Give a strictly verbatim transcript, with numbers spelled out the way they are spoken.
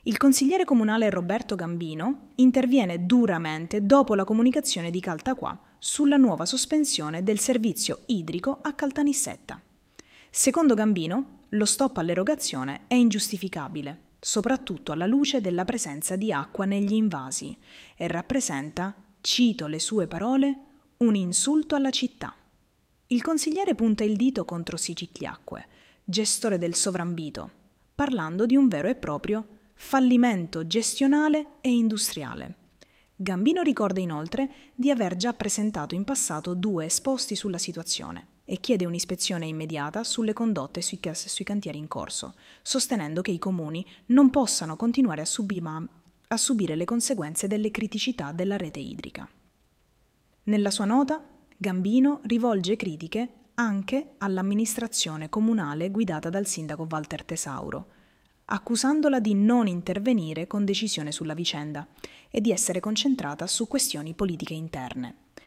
Il consigliere comunale Roberto Gambino interviene duramente dopo la comunicazione di Caltaqua sulla nuova sospensione del servizio idrico a Caltanissetta. Secondo Gambino, lo stop all'erogazione è ingiustificabile, soprattutto alla luce della presenza di acqua negli invasi, e rappresenta, cito le sue parole, un insulto alla città. Il consigliere punta il dito contro Siciliacque, gestore del Sovrambito, parlando di un vero e proprio fallimento gestionale e industriale. Gambino ricorda inoltre di aver già presentato in passato due esposti sulla situazione e chiede un'ispezione immediata sulle condotte sui, sui cantieri in corso, sostenendo che i comuni non possano continuare a, subi- a subire le conseguenze delle criticità della rete idrica. Nella sua nota, Gambino rivolge critiche anche all'amministrazione comunale guidata dal sindaco Walter Tesauro, accusandola di non intervenire con decisione sulla vicenda e di essere concentrata su questioni politiche interne.